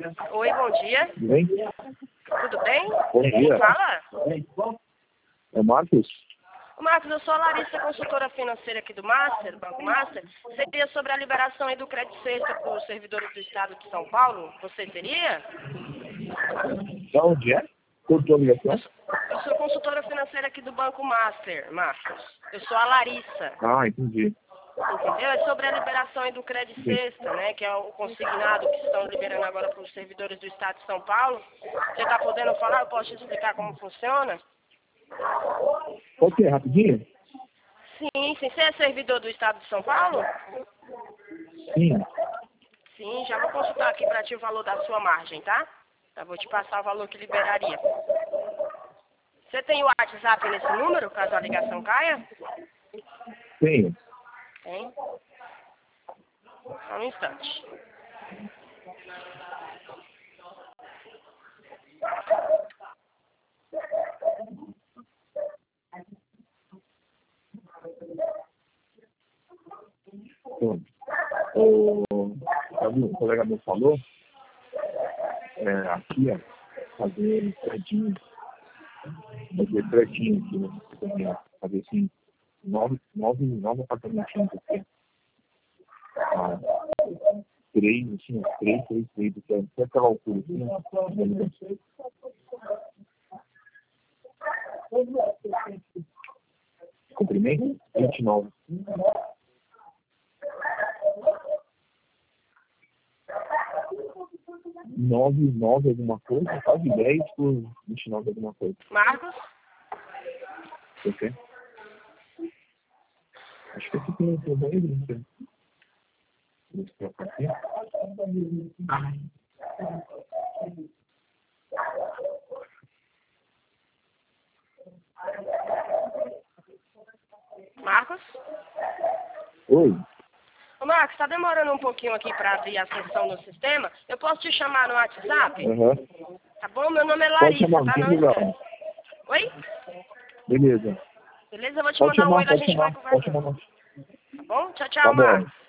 Oi, bom dia. Tudo bem? Tudo bem? Bom dia. Quem fala? É o Marcos? Ô, Marcos, eu sou a Larissa, consultora financeira aqui do Master, Banco Master. Seria sobre a liberação aí do crédito sexta para os servidores do Estado de São Paulo? Você seria? Da onde é? Cortou a ligação? Eu sou consultora financeira aqui do Banco Master, Marcos. Eu sou a Larissa. Ah, entendi. Entendeu? É sobre a liberação aí do crédito sexta, né? Que é o consignado que estão liberando agora para os servidores do Estado de São Paulo. Você está podendo falar? Eu posso te explicar como funciona? Pode ser, rapidinho? Sim. Você é servidor do Estado de São Paulo? Sim. Sim, já vou consultar aqui para ti o valor da sua margem, tá? Já vou te passar o valor que liberaria. Você tem o WhatsApp nesse número, caso a ligação caia? Tenho. Tem. Só um instante. Bom, um colega meu falou, aqui, ó, fazer prédio aqui, né? Fazer assim, nove apartamentinhos aqui. Ah, três, assim, três, até aquela altura, assim, né? Comprimento, 29. 9 alguma coisa, quase 10 por 29 alguma coisa. Marcos? Ok? Acho que aqui tem um banheiro, não sei. Deixa eu colocar aqui. Marcos? Oi? Ô, Marcos, tá demorando um pouquinho aqui para abrir a sessão no sistema. Eu posso te chamar no WhatsApp? Aham. Tá bom? Meu nome é Pode Larissa, chamar, não tá? tem Não problema. esquece. Oi? Beleza. Beleza? Eu vou te Pode mandar um oi chamar, e a gente vai pode conversando. chamar. Tá bom? Tchau, Tá tchau, bom. Marcos.